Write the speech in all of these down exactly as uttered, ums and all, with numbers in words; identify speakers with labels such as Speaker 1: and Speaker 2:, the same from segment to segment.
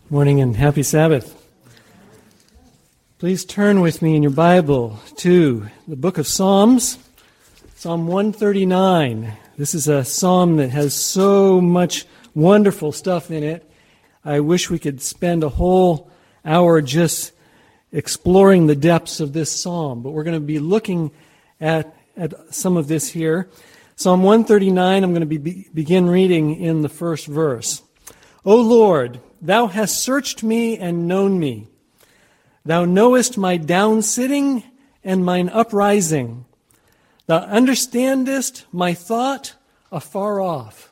Speaker 1: Morning and happy Sabbath. Please turn with me in your Bible to the book of Psalms, Psalm one thirty-nine. This is a psalm that has so much wonderful stuff in it. I wish we could spend a whole hour just exploring the depths of this psalm, but we're going to be looking at, at some of this here. Psalm one thirty-nine, I'm going to be, be, begin reading in the first verse. O Lord, Thou hast searched me and known me. Thou knowest my downsitting and mine uprising. Thou understandest my thought afar off.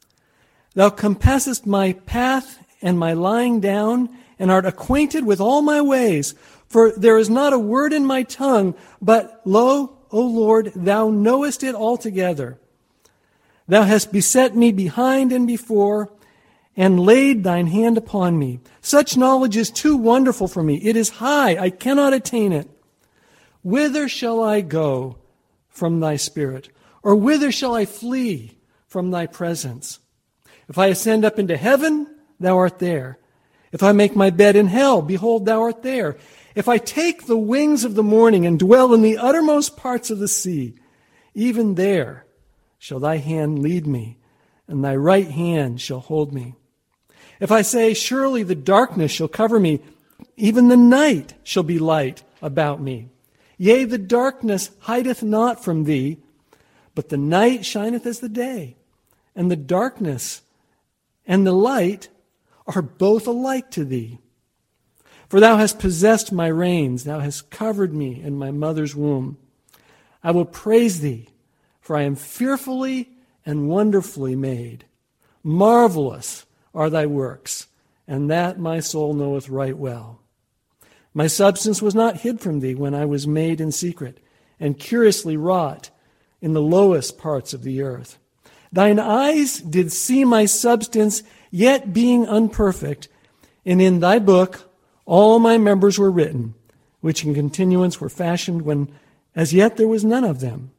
Speaker 1: Thou compassest my path and my lying down, and art acquainted with all my ways. For there is not a word in my tongue, but lo, O Lord, Thou knowest it altogether. Thou hast beset me behind and before, and laid Thine hand upon me. Such knowledge is too wonderful for me. It is high, I cannot attain it. Whither shall I go from Thy Spirit? Or whither shall I flee from Thy presence? If I ascend up into heaven, Thou art there. If I make my bed in hell, behold, Thou art there. If I take the wings of the morning and dwell in the uttermost parts of the sea, even there shall Thy hand lead me, and Thy right hand shall hold me. If I say, surely the darkness shall cover me, even the night shall be light about me. Yea, the darkness hideth not from Thee, but the night shineth as the day, and the darkness and the light are both alike to Thee. For Thou hast possessed my reins, Thou hast covered me in my mother's womb. I will praise Thee, for I am fearfully and wonderfully made. Marvelous are Thy works, and that my soul knoweth right well. My substance was not hid from Thee when I was made in secret, and curiously wrought in the lowest parts of the earth. Thine eyes did see my substance, yet being unperfect, and in Thy book all my members were written, which in continuance were fashioned when as yet there was none of them.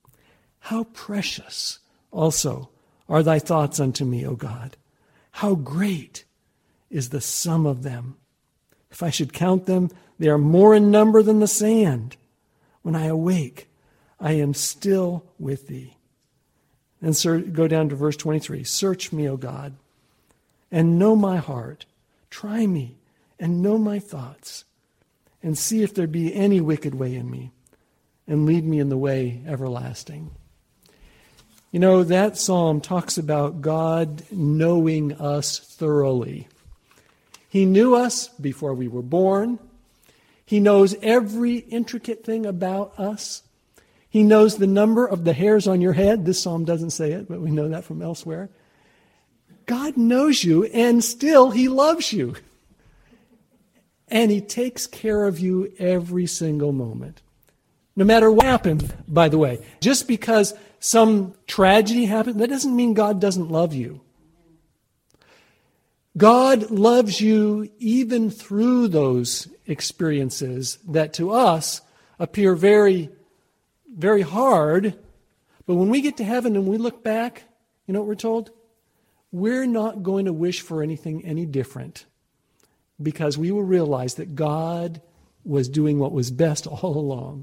Speaker 1: How precious also are Thy thoughts unto me, O God! How great is the sum of them! If I should count them, they are more in number than the sand. When I awake, I am still with Thee. And sir, go down to verse twenty-three. Search me, O God, and know my heart. Try me and know my thoughts, and see if there be any wicked way in me, and lead me in the way everlasting. You know, that psalm talks about God knowing us thoroughly. He knew us before we were born. He knows every intricate thing about us. He knows the number of the hairs on your head. This psalm doesn't say it, but we know that from elsewhere. God knows you, and still He loves you. And He takes care of you every single moment. No matter what happened, by the way. Just because some tragedy happened, that doesn't mean God doesn't love you. God loves you even through those experiences that to us appear very, very hard. But when we get to heaven and we look back, you know what we're told? We're not going to wish for anything any different, because we will realize that God was doing what was best all along.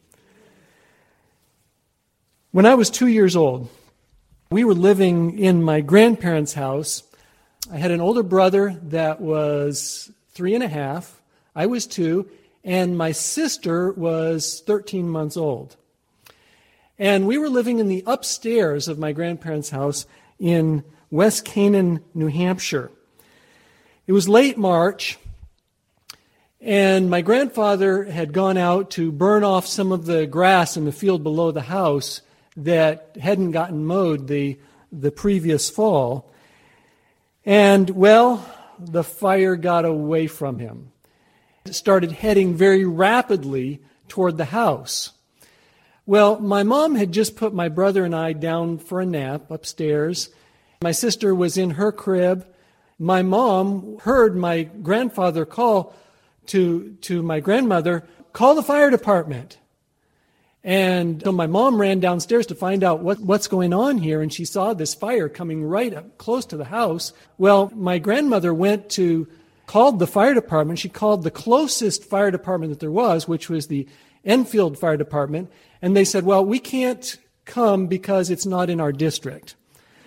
Speaker 1: When I was two years old, we were living in my grandparents' house. I had an older brother that was three and a half. I was two, and my sister was thirteen months old. And we were living in the upstairs of my grandparents' house in West Canaan, New Hampshire. It was late March, and my grandfather had gone out to burn off some of the grass in the field below the house that hadn't gotten mowed the, the previous fall. And, well, the fire got away from him. It started heading very rapidly toward the house. Well, my mom had just put my brother and I down for a nap upstairs. My sister was in her crib. My mom heard my grandfather call to, to my grandmother, call the fire department. And so my mom ran downstairs to find out what, what's going on here, and she saw this fire coming right up close to the house. Well, my grandmother went to called the fire department. She called the closest fire department that there was, which was the Enfield Fire Department, and they said, well, we can't come because it's not in our district.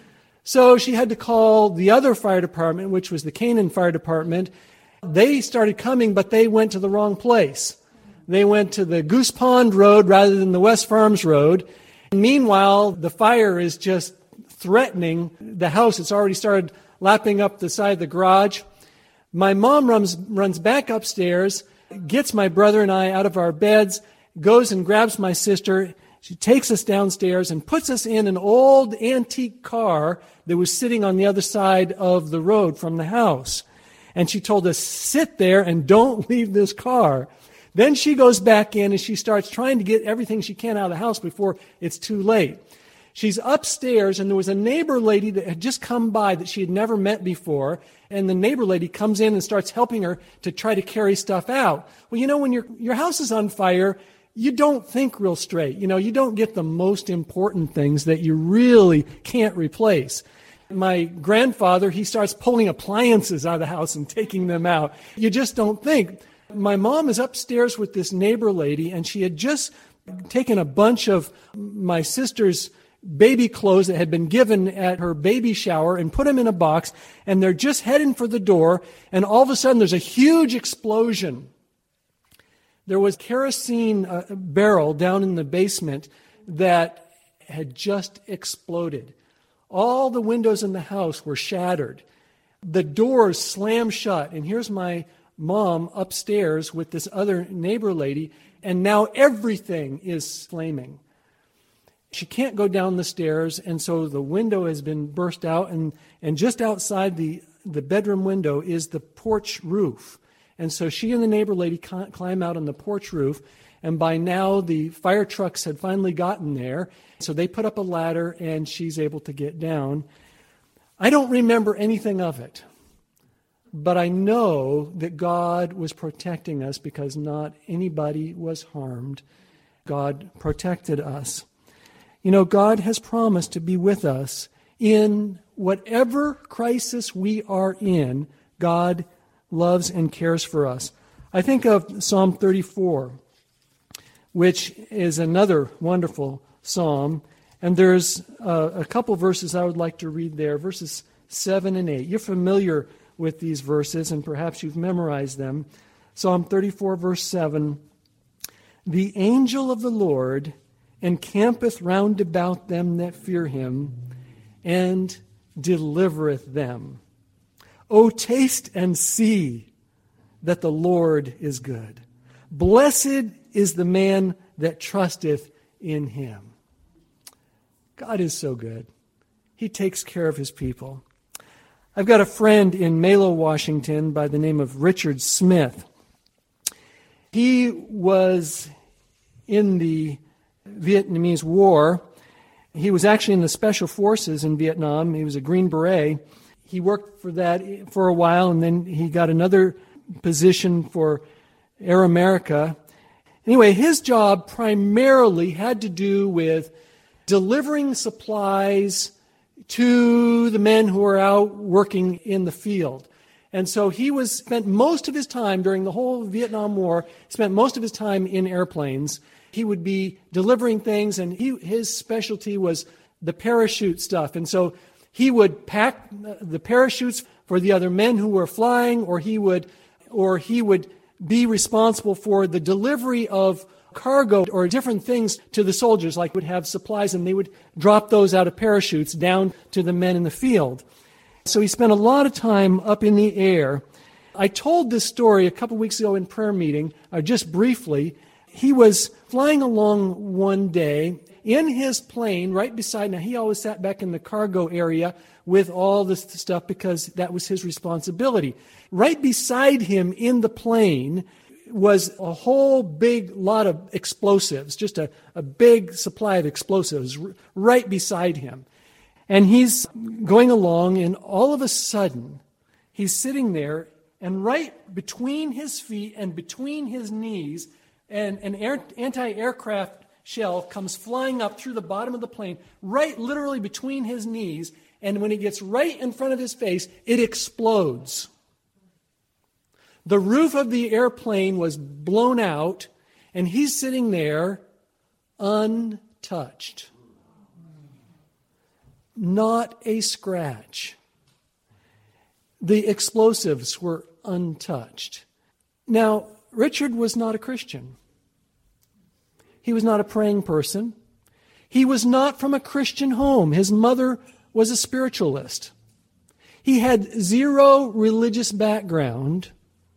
Speaker 1: So she had to call the other fire department, which was the Canaan Fire Department. They started coming, but they went to the wrong place. They went to the Goose Pond Road rather than the West Farms Road. And meanwhile, the fire is just threatening the house. It's already started lapping up the side of the garage. My mom runs, runs back upstairs, gets my brother and I out of our beds, goes and grabs my sister. She takes us downstairs and puts us in an old antique car that was sitting on the other side of the road from the house. And she told us, sit there and don't leave this car. Then she goes back in and she starts trying to get everything she can out of the house before it's too late. She's upstairs, and there was a neighbor lady that had just come by that she had never met before, and the neighbor lady comes in and starts helping her to try to carry stuff out. Well, you know, when your your house is on fire, you don't think real straight. You know, you don't get the most important things that you really can't replace. My grandfather, he starts pulling appliances out of the house and taking them out. You just don't think. My mom is upstairs with this neighbor lady, and she had just taken a bunch of my sister's baby clothes that had been given at her baby shower and put them in a box, and they're just heading for the door, and all of a sudden there's a huge explosion. There was a kerosene uh, barrel down in the basement that had just exploded. All the windows in the house were shattered. The doors slammed shut, and here's my mom upstairs with this other neighbor lady, and now everything is flaming. She can't go down the stairs, and so the window has been burst out, and, and just outside the, the bedroom window is the porch roof. And so she and the neighbor lady climb out on the porch roof, and by now the fire trucks had finally gotten there, so they put up a ladder, and she's able to get down. I don't remember anything of it, but I know that God was protecting us because not anybody was harmed. God protected us. You know, God has promised to be with us in whatever crisis we are in. God loves and cares for us. I think of Psalm thirty-four, which is another wonderful psalm. And there's uh, a couple verses I would like to read there, verses seven and eight. You're familiar with these verses, and perhaps you've memorized them. Psalm thirty-four, verse seven. The angel of the Lord encampeth round about them that fear him, and delivereth them. O taste and see that the Lord is good. Blessed is the man that trusteth in him. God is so good. He takes care of his people. I've got a friend in Malo, Washington by the name of Richard Smith. He was in the Vietnamese War. He was actually in the Special Forces in Vietnam. He was a Green Beret. He worked for that for a while, and then he got another position for Air America. Anyway, his job primarily had to do with delivering supplies to the men who were out working in the field. And so he was spent most of his time during the whole Vietnam War, spent most of his time in airplanes. He would be delivering things, and he, his specialty was the parachute stuff. And so he would pack the parachutes for the other men who were flying, or he would, or he would be responsible for the delivery of cargo or different things to the soldiers, like would have supplies, and they would drop those out of parachutes down to the men in the field. So he spent a lot of time up in the air. I told this story a couple weeks ago in prayer meeting, uh, just briefly. He was flying along one day in his plane right beside, now he always sat back in the cargo area with all this stuff because that was his responsibility. Right beside him in the plane was a whole big lot of explosives, just a, a big supply of explosives r- right beside him. And he's going along, and all of a sudden, he's sitting there, and right between his feet and between his knees, and an air, anti-aircraft shell comes flying up through the bottom of the plane, right literally between his knees, and when it gets right in front of his face, it explodes. The roof of the airplane was blown out, and he's sitting there untouched. Not a scratch. The explosives were untouched. Now, Richard was not a Christian. He was not a praying person. He was not from a Christian home. His mother was a spiritualist. He had zero religious background,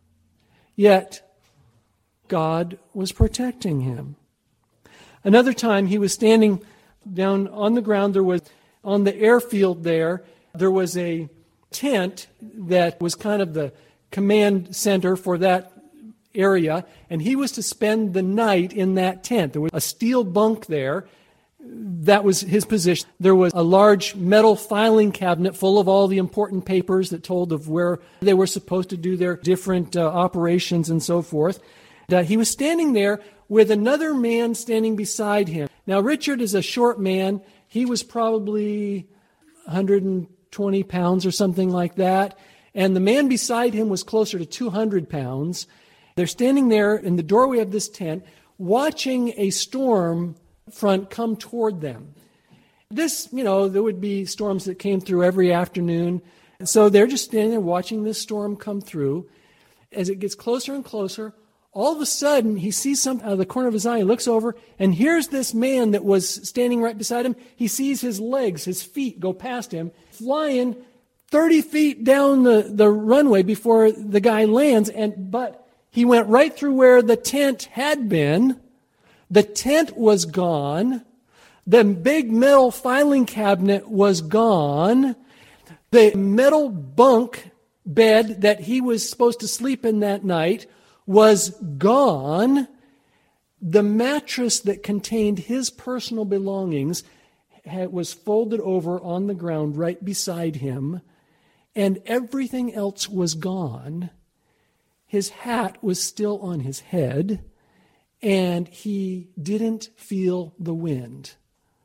Speaker 1: yet God was protecting him. Another time he was standing down on the ground. There was, on the airfield there, there was a tent that was kind of the command center for that area, and he was to spend the night in that tent. There was a steel bunk there. That was his position. There was a large metal filing cabinet full of all the important papers that told of where they were supposed to do their different uh, operations and so forth. That he was standing there with another man standing beside him. Now, Richard is a short man. He was probably one hundred twenty pounds or something like that. And the man beside him was closer to two hundred pounds. They're standing there in the doorway of this tent, watching a storm front come toward them. This, you know, there would be storms that came through every afternoon. So they're just standing there watching this storm come through. As it gets closer and closer, all of a sudden he sees something out of the corner of his eye. He looks over, and here's this man that was standing right beside him. He sees his legs, his feet go past him, flying thirty feet down the, the runway before the guy lands. And but he went right through where the tent had been. The tent was gone. The big metal filing cabinet was gone. The metal bunk bed that he was supposed to sleep in that night was gone. The mattress that contained his personal belongings had, was folded over on the ground right beside him, and everything else was gone. His hat was still on his head, and he didn't feel the wind.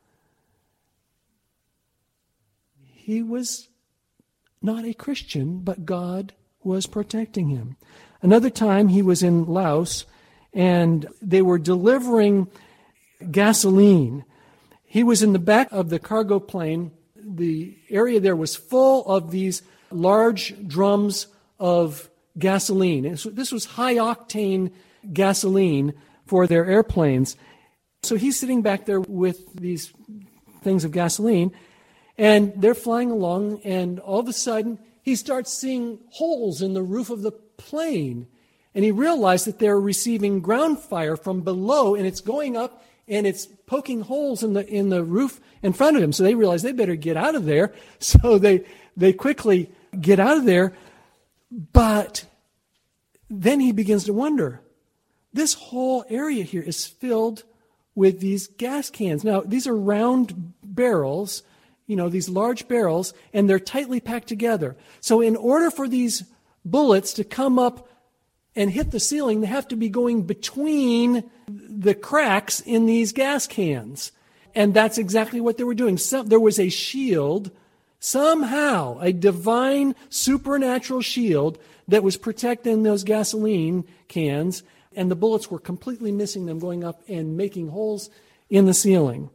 Speaker 1: He was not a Christian, but God was protecting him. Another time he was in Laos, and they were delivering gasoline. He was in the back of the cargo plane. The area there was full of these large drums of gasoline. And so this was high-octane gasoline for their airplanes. So he's sitting back there with these things of gasoline, and they're flying along, and all of a sudden he starts seeing holes in the roof of the plane. And he realized that they're receiving ground fire from below, and it's going up and it's poking holes in the in the roof in front of him. So they realize they better get out of there. So they they quickly get out of there. But then he begins to wonder, this whole area here is filled with these gas cans. Now, these are round barrels, you know, these large barrels, and they're tightly packed together. So in order for these bullets to come up and hit the ceiling, they have to be going between the cracks in these gas cans. And that's exactly what they were doing. So, there was a shield, somehow, a divine, supernatural shield that was protecting those gasoline cans, and the bullets were completely missing them, going up and making holes in the ceiling.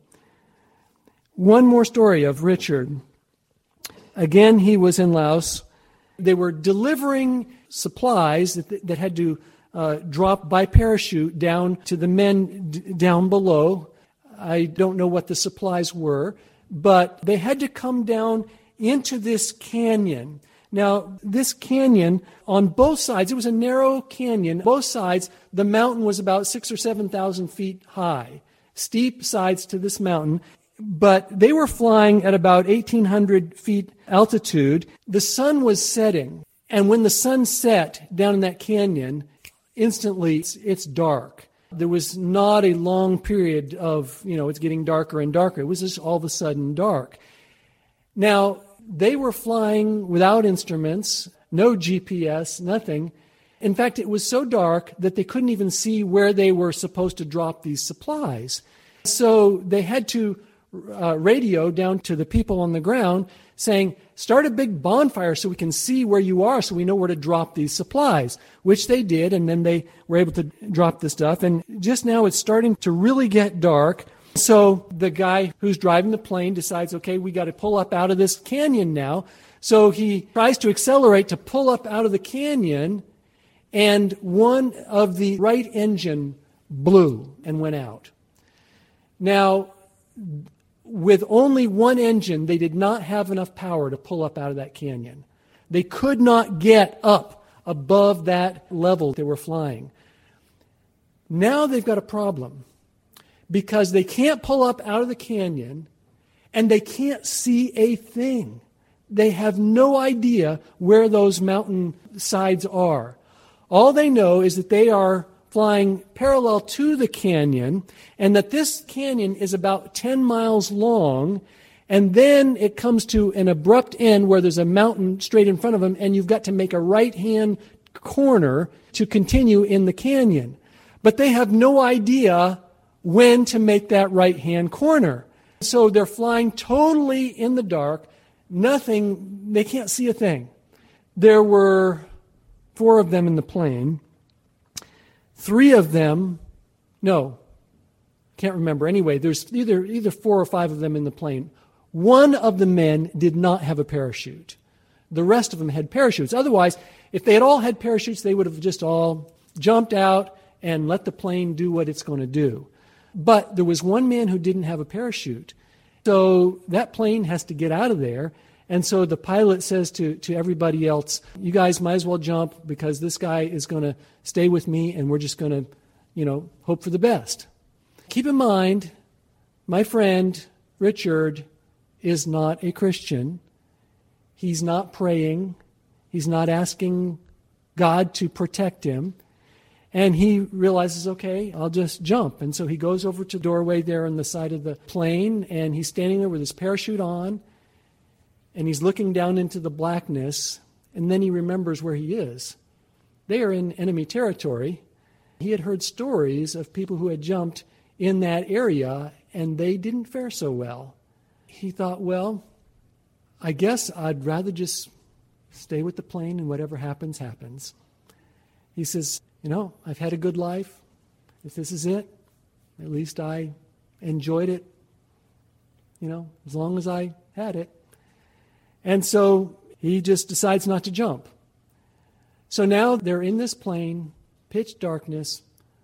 Speaker 1: One more story of Richard. Again, he was in Laos. They were delivering supplies that, that had to uh, drop by parachute down to the men d- down below. I don't know what the supplies were, but they had to come down into this canyon. Now, this canyon, on both sides, it was a narrow canyon. Both sides, the mountain was about six or seven thousand feet high. Steep sides to this mountain. But they were flying at about eighteen hundred feet altitude. The sun was setting. And when the sun set down in that canyon, instantly it's, it's dark. There was not a long period of, you know, it's getting darker and darker. It was just all of a sudden dark. Now, they were flying without instruments, no G P S, nothing. In fact, it was so dark that they couldn't even see where they were supposed to drop these supplies. So they had to uh, radio down to the people on the ground saying, start a big bonfire so we can see where you are, so we know where to drop these supplies, which they did, and then they were able to drop the stuff. And just now it's starting to really get dark. So the guy who's driving the plane decides, okay, we got to pull up out of this canyon now. So he tries to accelerate to pull up out of the canyon, and one of the right engine blew and went out. Now, with only one engine, they did not have enough power to pull up out of that canyon. They could not get up above that level they were flying. Now they've got a problem because they can't pull up out of the canyon and they can't see a thing. They have no idea where those mountain sides are. All they know is that they are flying parallel to the canyon, and that this canyon is about ten miles long, and then it comes to an abrupt end where there's a mountain straight in front of them, and you've got to make a right-hand corner to continue in the canyon. But they have no idea when to make that right-hand corner. So they're flying totally in the dark, nothing, they can't see a thing. There were four of them in the plane. Three of them, no, can't remember. Anyway, there's either either four or five of them in the plane. One of the men did not have a parachute. The rest of them had parachutes. Otherwise, if they had all had parachutes, they would have just all jumped out and let the plane do what it's going to do. But there was one man who didn't have a parachute. So that plane has to get out of there. And so the pilot says to, to everybody else, you guys might as well jump because this guy is going to stay with me and we're just going to, you know, hope for the best. Keep in mind, my friend Richard is not a Christian. He's not praying. He's not asking God to protect him. And he realizes, okay, I'll just jump. And so he goes over to the doorway there on the side of the plane, and he's standing there with his parachute on. And he's looking down into the blackness, and then he remembers where he is. They are in enemy territory. He had heard stories of people who had jumped in that area, and they didn't fare so well. He thought, well, I guess I'd rather just stay with the plane, and whatever happens, happens. He says, you know, I've had a good life. If this is it, at least I enjoyed it, you know, as long as I had it. And so he just decides not to jump. So now they're in this plane, pitch darkness,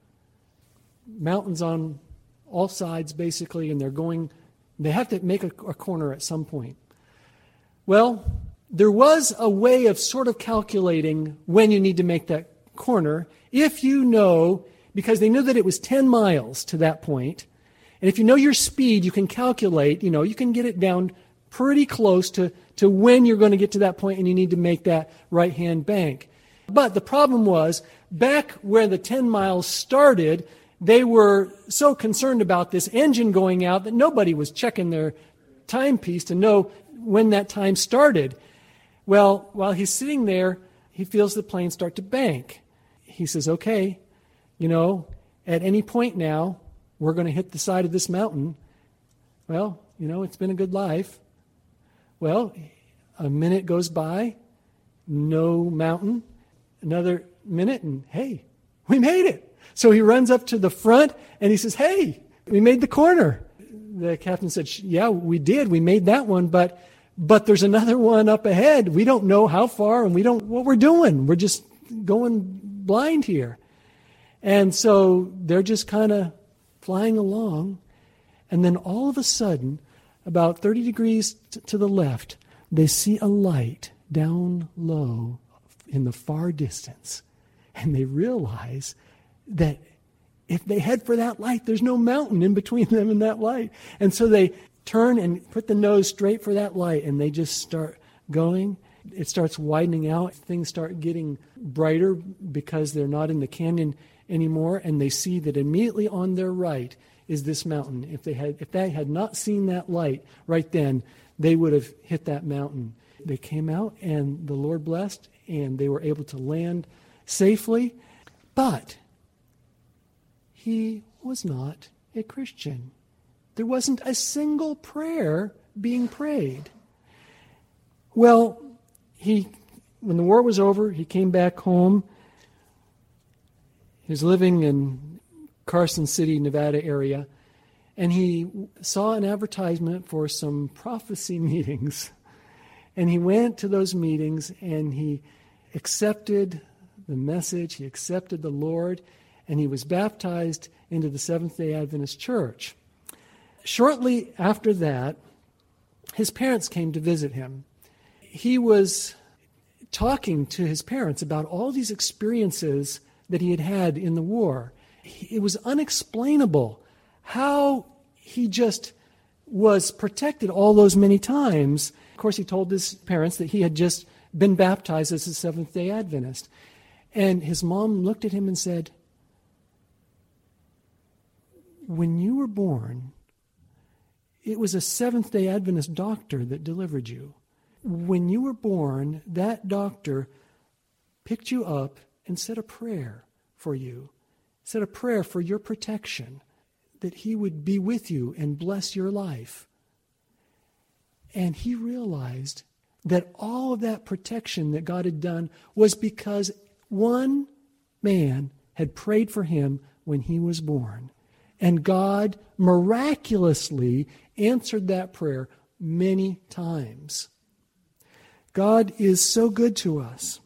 Speaker 1: mountains on all sides basically, and they're going, they have to make a, a corner at some point. Well, there was a way of sort of calculating when you need to make that corner, if you know, because they knew that it was ten miles to that point, and if you know your speed, you can calculate, you know, you can get it down pretty close to, to when you're going to get to that point and you need to make that right-hand bank. But the problem was, back where the ten miles started, they were so concerned about this engine going out that nobody was checking their timepiece to know when that time started. Well, while he's sitting there, he feels the plane start to bank. He says, okay, you know, at any point now, we're going to hit the side of this mountain. Well, you know, it's been a good life. Well, a minute goes by, no mountain. Another minute, and hey, we made it. So he runs up to the front, and he says, hey, we made the corner. The captain said, yeah, we did. We made that one, but but there's another one up ahead. We don't know how far, and we don't what we're doing. We're just going blind here. And so they're just kind of flying along, and then all of a sudden, about thirty degrees t- to the left, they see a light down low in the far distance. And they realize that if they head for that light, there's no mountain in between them and that light. And so they turn and put the nose straight for that light, and they just start going. It starts widening out. Things start getting brighter because they're not in the canyon anymore, and they see that immediately on their right is this mountain. If they had if they had not seen that light right then, they would have hit that mountain. They came out, and the Lord blessed, and they were able to land safely. But he was not a Christian. There wasn't a single prayer being prayed. Well, he, when the war was over, he came back home. He was living in Carson City, Nevada area, and he saw an advertisement for some prophecy meetings. And he went to those meetings, and he accepted the message, he accepted the Lord, and he was baptized into the Seventh-day Adventist Church. Shortly after that, his parents came to visit him. He was talking to his parents about all these experiences that he had had in the war. It was unexplainable how he just was protected all those many times. Of course, he told his parents that he had just been baptized as a Seventh-day Adventist. And his mom looked at him and said, "When you were born, it was a Seventh-day Adventist doctor that delivered you. When you were born, that doctor picked you up and said a prayer for you, said a prayer for your protection, that he would be with you and bless your life." And he realized that all of that protection that God had done was because one man had prayed for him when he was born. And God miraculously answered that prayer many times. God is so good to us.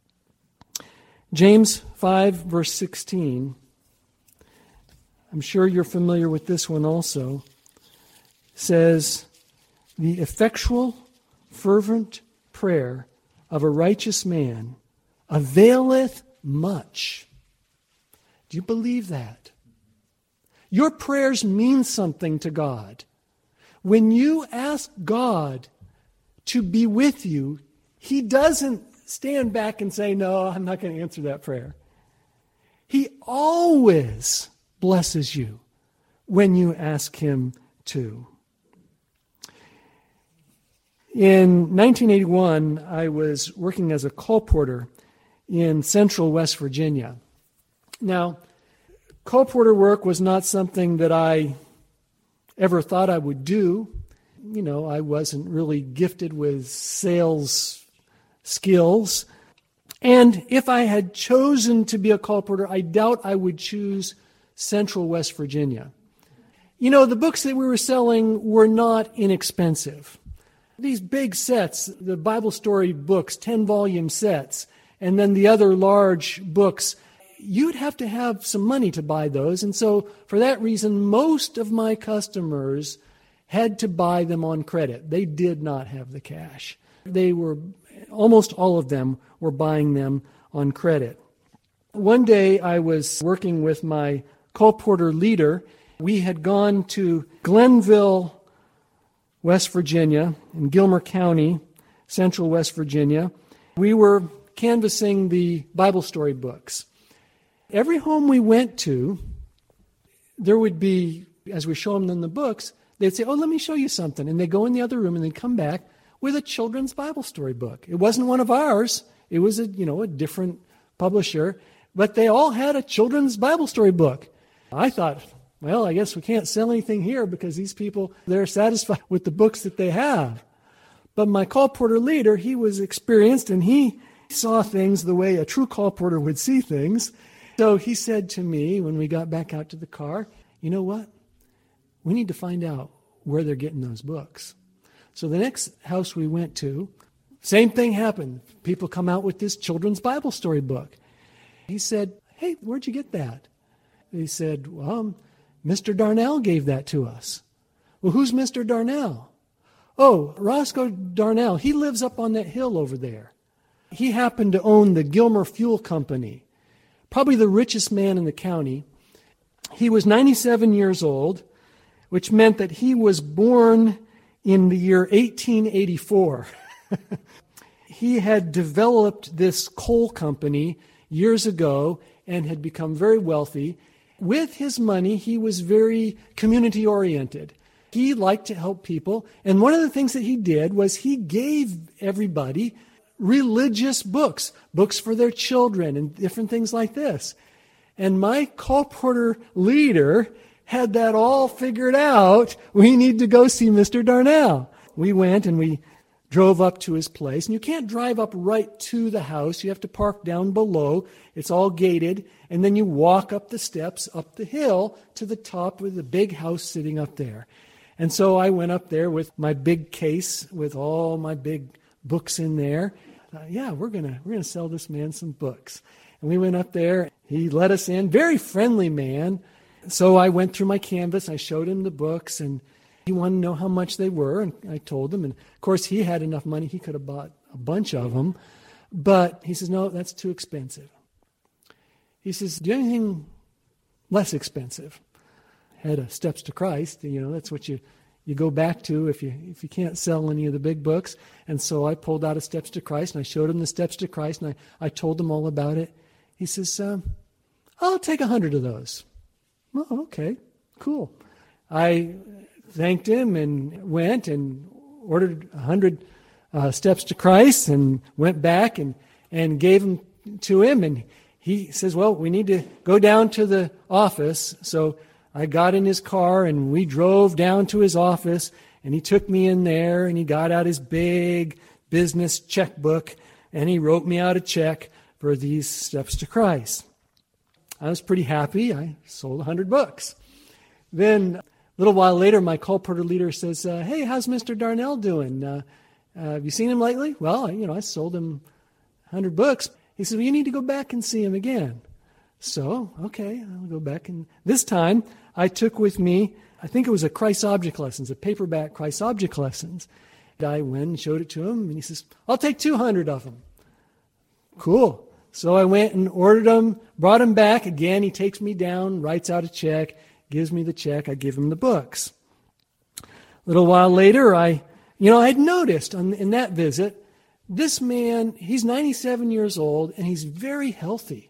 Speaker 1: James five, verse sixteen. I'm sure you're familiar with this one also. Says, "The effectual, fervent prayer of a righteous man availeth much." Do you believe that? Your prayers mean something to God. When you ask God to be with you, He doesn't stand back and say, "No, I'm not going to answer that prayer." He always blesses you when you ask Him to. In nineteen eighty-one, I was working as a colporteur in central West Virginia. Now, colporteur work was not something that I ever thought I would do. You know, I wasn't really gifted with sales skills. And if I had chosen to be a colporteur, I doubt I would choose central West Virginia. You know, the books that we were selling were not inexpensive. These big sets, the Bible story books, ten-volume sets, and then the other large books, you'd have to have some money to buy those. And so for that reason, most of my customers had to buy them on credit. They did not have the cash. They were, almost all of them were buying them on credit. One day I was working with my colporteur leader. We had gone to Glenville, West Virginia, in Gilmer County, central West Virginia. We were canvassing the Bible story books. Every home we went to, there would be, as we show them in the books, they'd say, "Oh, let me show you something." And they'd go in the other room and they'd come back with a children's Bible story book. It wasn't one of ours. It was a, you know, a different publisher. But they all had a children's Bible story book. I thought, well, I guess we can't sell anything here because these people, they're satisfied with the books that they have. But my colporteur leader, he was experienced and he saw things the way a true colporteur would see things. So he said to me when we got back out to the car, "You know what? We need to find out where they're getting those books." So the next house we went to, same thing happened. People come out with this children's Bible story book. He said, "Hey, where'd you get that?" He said, "Well, Mister Darnell gave that to us." "Well, who's Mister Darnell?" "Oh, Roscoe Darnell. He lives up on that hill over there. He happened to own the Gilmer Fuel Company, probably the richest man in the county. He was ninety-seven years old, which meant that he was born in the year eighteen eighty-four. He had developed this coal company years ago and had become very wealthy. With his money, he was very community-oriented. He liked to help people. And one of the things that he did was he gave everybody religious books, books for their children and different things like this. And my colporteur leader had that all figured out. We need to go see Mister Darnell. We went and we drove up to his place. And you can't drive up right to the house. You have to park down below. It's all gated. And then you walk up the steps, up the hill to the top with the big house sitting up there. And so I went up there with my big case with all my big books in there. Uh, yeah, we're gonna we're gonna sell this man some books. And we went up there. He let us in. Very friendly man. So I went through my canvas. I showed him the books, and he wanted to know how much they were. And I told him. And of course, he had enough money. He could have bought a bunch of them. But he says, no, that's too expensive. He says, do you have anything less expensive? Had a Steps to Christ. You know, that's what you, you go back to if you if you can't sell any of the big books. And so I pulled out a Steps to Christ, and I showed him the Steps to Christ, and I, I told him all about it. He says, um, I'll take a hundred of those. Oh, okay, cool. I thanked him and went and ordered a hundred uh, Steps to Christ and went back and, and gave them to him. And he says, well, we need to go down to the office. So I got in his car and we drove down to his office, and he took me in there and he got out his big business checkbook and he wrote me out a check for these Steps to Christ. I was pretty happy. I sold a hundred books. Then a little while later, my colporteur leader says, uh, hey, how's Mister Darnell doing? Uh, uh, have you seen him lately? Well, you know, I sold him a hundred books. He said, well, you need to go back and see him again. So, okay, I'll go back. And this time, I took with me, I think it was a Christ Object Lessons, a paperback Christ Object Lessons. I went and showed it to him, and he says, I'll take two hundred of them. Cool. So I went and ordered them, brought them back. Again, he takes me down, writes out a check, gives me the check. I give him the books. A little while later, I, you know, I had noticed on, in that visit, this man, he's ninety-seven years old, and he's very healthy.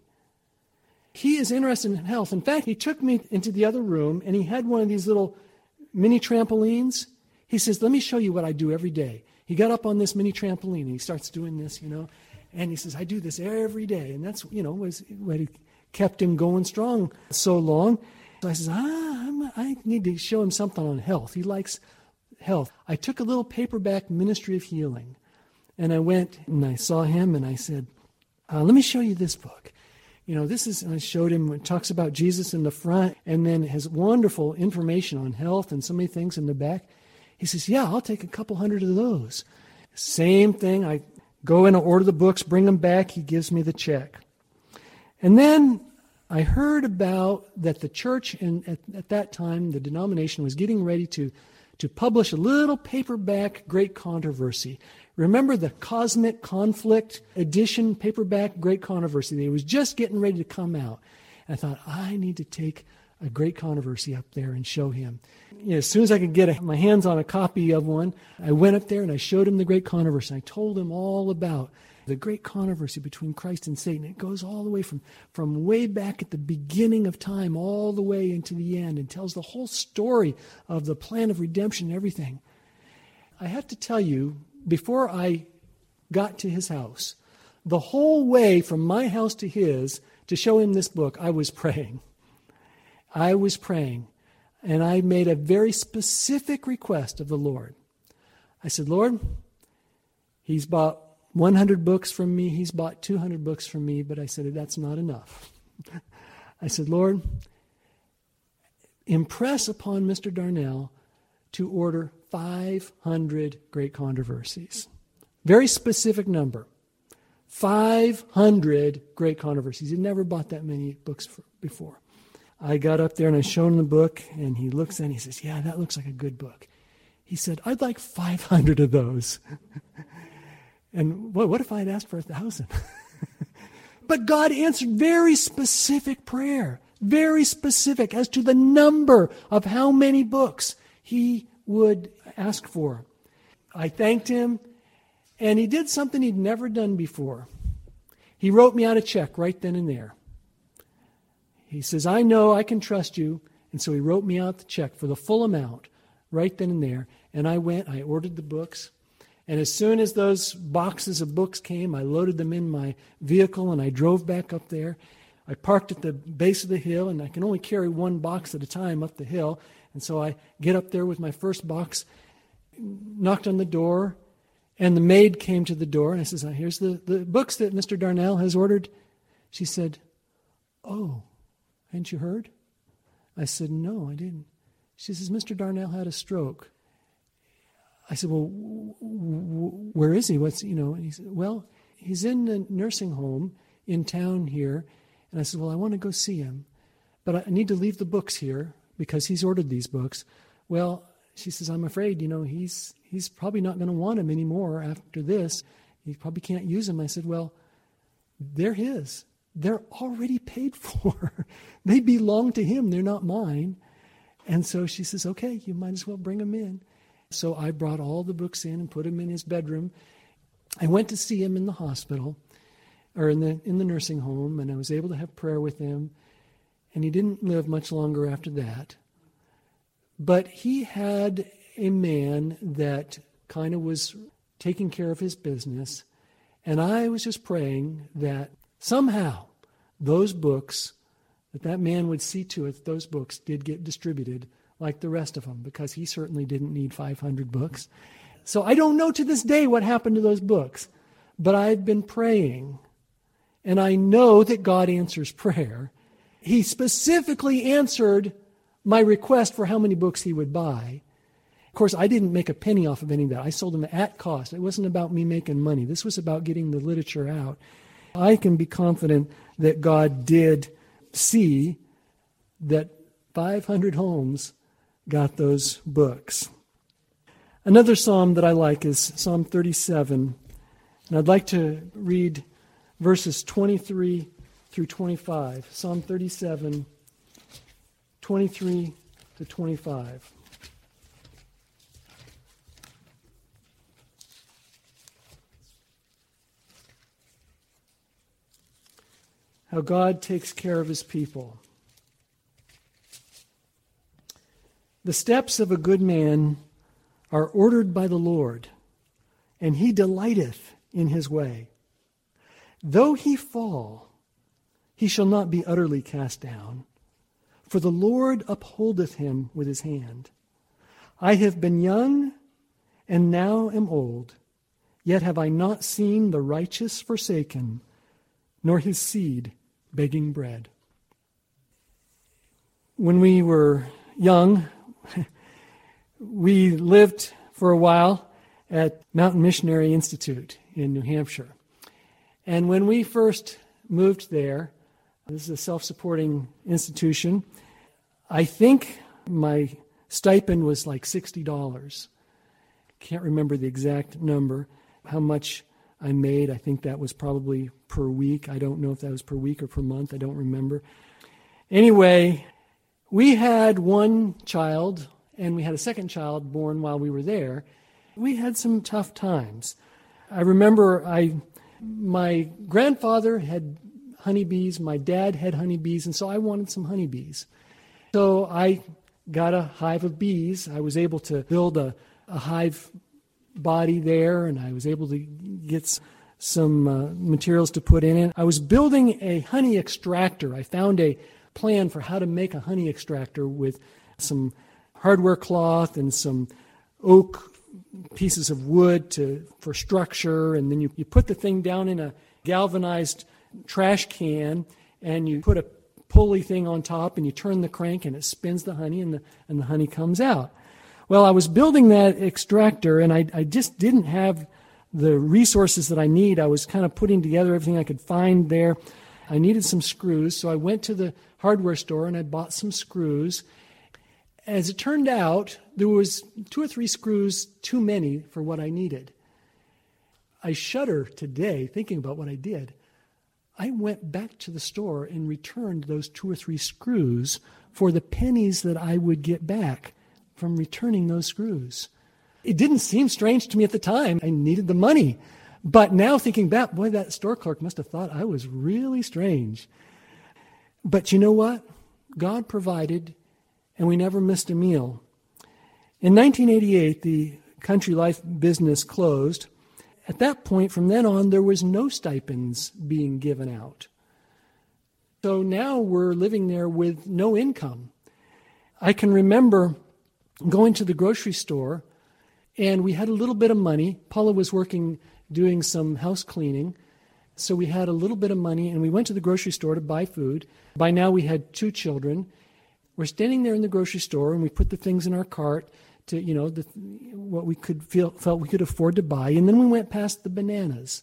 Speaker 1: He is interested in health. In fact, he took me into the other room, and he had one of these little mini trampolines. He says, let me show you what I do every day. He got up on this mini trampoline, and he starts doing this, you know. And he says, I do this every day. And that's, you know, was what kept him going strong so long. So I says, ah, I'm, I need to show him something on health. He likes health. I took a little paperback Ministry of Healing. And I went and I saw him and I said, uh, let me show you this book. You know, this is, and I showed him, it talks about Jesus in the front and then has wonderful information on health and so many things in the back. He says, yeah, I'll take a couple hundred of those. Same thing. I go in and order the books, bring them back. He gives me the check. And then I heard about that the church in, at, at that time, the denomination was getting ready to, to publish a little paperback Great Controversy. Remember the Cosmic Conflict edition paperback Great Controversy? It was just getting ready to come out. And I thought, I need to take a Great Controversy up there and show him. You know, as soon as I could get a, my hands on a copy of one, I went up there and I showed him the Great Controversy. I told him all about the great controversy between Christ and Satan. It goes all the way from, from way back at the beginning of time all the way into the end and tells the whole story of the plan of redemption and everything. I have to tell you, before I got to his house, the whole way from my house to his to show him this book, I was praying. I was praying, and I made a very specific request of the Lord. I said, Lord, he's bought one hundred books from me, he's bought two hundred books from me, but I said, that's not enough. I said, Lord, impress upon Mister Darnell to order five hundred Great Controversies. Very specific number. five hundred Great Controversies. He never bought that many books for, before. I got up there and I showed him the book, and he looks at it and he says, yeah, that looks like a good book. He said, I'd like five hundred of those. And what, what if I had asked for a thousand? But God answered very specific prayer, very specific as to the number of how many books he would ask for. I thanked him, and he did something he'd never done before. He wrote me out a check right then and there. He says, I know I can trust you. And so he wrote me out the check for the full amount right then and there. And I went, I ordered the books. And as soon as those boxes of books came, I loaded them in my vehicle and I drove back up there. I parked at the base of the hill, and I can only carry one box at a time up the hill. And so I get up there with my first box, knocked on the door, And the maid came to the door, and I says, here's the, the books that Mister Darnell has ordered. She said, oh, hadn't you heard? I said, no, I didn't. She says, Mister Darnell had a stroke. I said, well, w- w- where is he? What's, you know, and he said, well, he's in a nursing home in town here. And I said, well, I want to go see him, but I need to leave the books here because he's ordered these books. Well, she says, I'm afraid, you know, he's he's probably not going to want them anymore after this. He probably can't use them. I said, well, they're his. They're already paid for. They belong to him. They're not mine. And so she says, okay, you might as well bring them in. So I brought all the books in and put them in his bedroom. I went to see him in the hospital, or in the in the nursing home, and I was able to have prayer with him. And he didn't live much longer after that. But he had a man that kind of was taking care of his business. And I was just praying that somehow those books, that that man would see to it that those books did get distributed like the rest of them, because he certainly didn't need five hundred books. So I don't know to this day what happened to those books, but I've been praying, and I know that God answers prayer. He specifically answered my request for how many books he would buy. Of course, I didn't make a penny off of any of that. I sold them at cost. It wasn't about me making money. This was about getting the literature out. I can be confident that God did see that five hundred homes got those books. Another psalm that I like is Psalm thirty-seven. And I'd like to read verses twenty-three through twenty-five. Psalm thirty-seven, twenty-three to twenty-five. How God takes care of his people. The steps of a good man are ordered by the Lord, and he delighteth in his way. Though he fall, he shall not be utterly cast down, for the Lord upholdeth him with his hand. I have been young, and now am old, yet have I not seen the righteous forsaken, nor his seed begging bread. When we were young, we lived for a while at Mountain Missionary Institute in New Hampshire. And when we first moved there, this is a self-supporting institution, I think my stipend was like sixty dollars. Can't remember the exact number, how much I made. I think that was probably per week. I don't know if that was per week or per month. I don't remember. Anyway, we had one child, and we had a second child born while we were there. We had some tough times. I remember I, my grandfather had honeybees, my dad had honeybees, and so I wanted some honeybees. So I got a hive of bees. I was able to build a, a hive body there, and I was able to get some uh, materials to put in it. I was building a honey extractor. I found a plan for how to make a honey extractor with some hardware cloth and some oak pieces of wood to for structure, and then you, you put the thing down in a galvanized trash can, and you put a pulley thing on top, and you turn the crank, and it spins the honey, and the, and the honey comes out. Well, I was building that extractor, and I, I just didn't have the resources that I need. I was kind of putting together everything I could find there. I needed some screws, so I went to the hardware store, and I bought some screws. As it turned out, there was two or three screws too many for what I needed. I shudder today thinking about what I did. I went back to the store and returned those two or three screws for the pennies that I would get back from returning those screws. It didn't seem strange to me at the time. I needed the money. But now thinking back, boy, that store clerk must have thought I was really strange. But you know what? God provided, and we never missed a meal. In nineteen eighty-eight, the Country Life business closed. At that point, from then on, there was no stipends being given out. So now we're living there with no income. I can remember going to the grocery store, And we had a little bit of money. Paula was working, doing some house cleaning. So we had a little bit of money, and we went to the grocery store to buy food. By now we had two children. We're standing there in the grocery store, and we put the things in our cart to, you know, the, what we could feel felt we could afford to buy. And then we went past the bananas.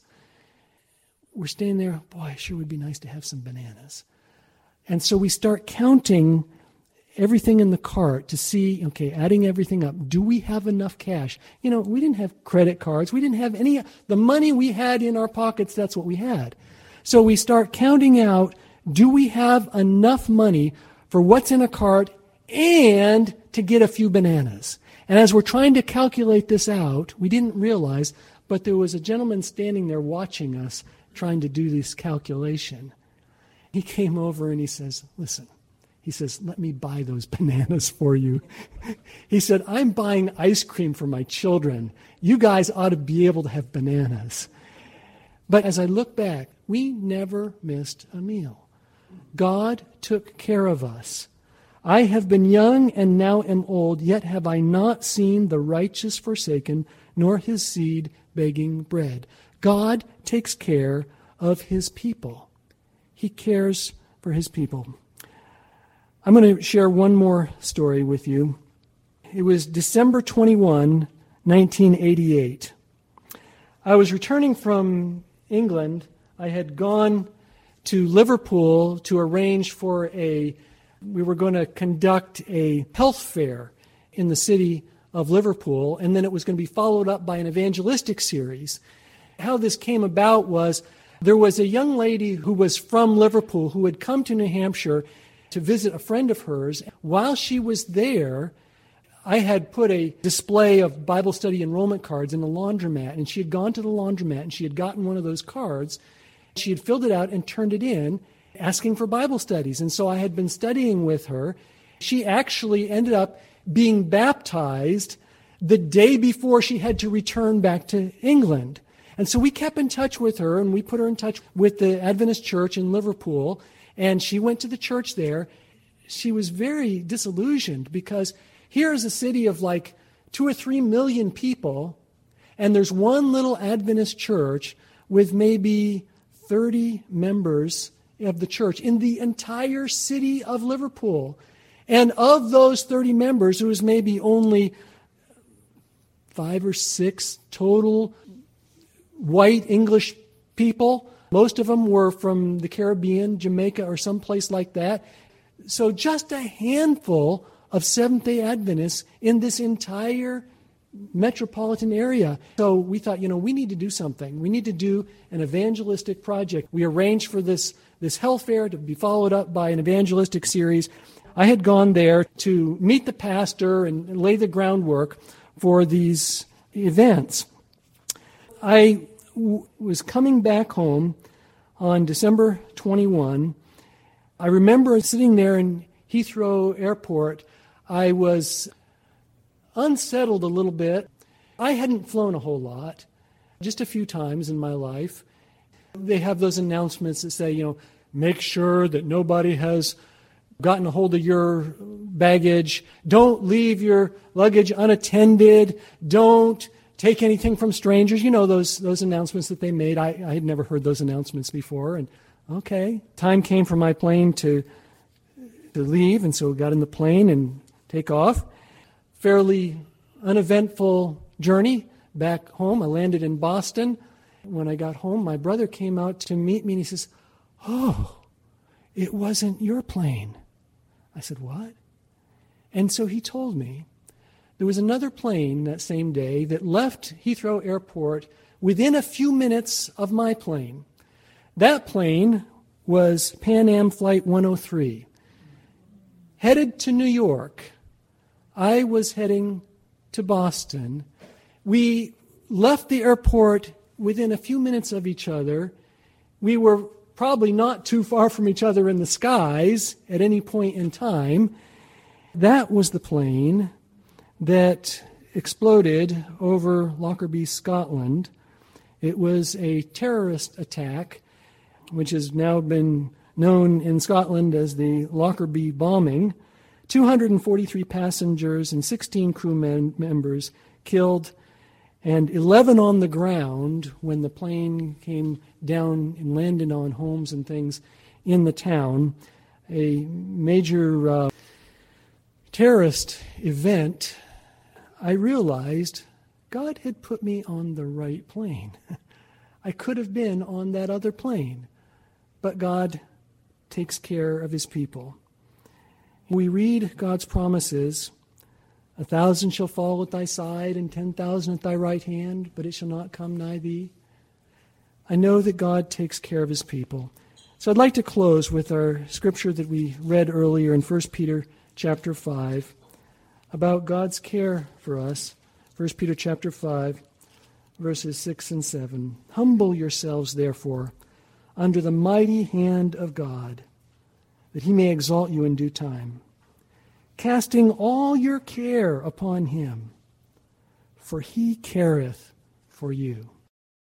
Speaker 1: We're standing there, boy, it sure would be nice to have some bananas. And so we start counting everything in the cart to see, okay, adding everything up, do we have enough cash? You know, we didn't have credit cards. We didn't have any, the money we had in our pockets, that's what we had. So we start counting out, do we have enough money for what's in a cart and to get a few bananas? And as we're trying to calculate this out, we didn't realize, but there was a gentleman standing there watching us trying to do this calculation. He came over and he says, listen, he says, let me buy those bananas for you. He said, I'm buying ice cream for my children. You guys ought to be able to have bananas. But as I look back, we never missed a meal. God took care of us. I have been young and now am old, yet have I not seen the righteous forsaken, nor his seed begging bread. God takes care of his people. He cares for his people. I'm going to share one more story with you. It was December twenty-first, nineteen eighty-eight. I was returning from England. I had gone to Liverpool to arrange for a, we were going to conduct a health fair in the city of Liverpool, and then it was going to be followed up by an evangelistic series. How this came about was there was a young lady who was from Liverpool who had come to New Hampshire to visit a friend of hers. While she was there, I had put a display of Bible study enrollment cards in the laundromat, and she had gone to the laundromat and she had gotten one of those cards. She had filled it out and turned it in, asking for Bible studies. And so I had been studying with her. She actually ended up being baptized the day before she had to return back to England. And so we kept in touch with her, and we put her in touch with the Adventist Church in Liverpool. And she went to the church there. She was very disillusioned because here is a city of like two or three million people, and there's one little Adventist church with maybe thirty members of the church in the entire city of Liverpool. And of those thirty members, there was maybe only five or six total white English people. Most of them were from the Caribbean, Jamaica, or someplace like that. So just a handful of Seventh-day Adventists in this entire metropolitan area. So we thought, you know, we need to do something. We need to do an evangelistic project. We arranged for this, this health fair to be followed up by an evangelistic series. I had gone there to meet the pastor and lay the groundwork for these events. I w- was coming back home on December twenty-first. I remember sitting there in Heathrow Airport. I was unsettled a little bit. I hadn't flown a whole lot, just a few times in my life. They have those announcements that say, you know, make sure that nobody has gotten a hold of your baggage. Don't leave your luggage unattended. Don't take anything from strangers. You know those those announcements that they made. I, I had never heard those announcements before. And okay, time came for my plane to to leave, and so we got in the plane and take off. Fairly uneventful journey back home. I landed in Boston. When I got home, my brother came out to meet me, and he says, "Oh, it wasn't your plane." I said, "What?" And so he told me there was another plane that same day that left Heathrow Airport within a few minutes of my plane. That plane was Pan Am Flight one oh three. Headed to New York. I was heading to Boston. We left the airport within a few minutes of each other. We were probably not too far from each other in the skies at any point in time. That was the plane that exploded over Lockerbie, Scotland. It was a terrorist attack, which has now been known in Scotland as the Lockerbie bombing. two hundred forty-three passengers and sixteen crew men- members killed, and eleven on the ground when the plane came down and landed on homes and things in the town. A major uh, terrorist event. I realized God had put me on the right plane. I could have been on that other plane, but God takes care of his people. We read God's promises. A thousand shall fall at thy side and ten thousand at thy right hand, but it shall not come nigh thee. I know that God takes care of his people. So I'd like to close with our scripture that we read earlier in First Peter chapter five about God's care for us. First Peter chapter five, verses six and seven. Humble yourselves, therefore, under the mighty hand of God, that he may exalt you in due time, casting all your care upon him, for he careth for you.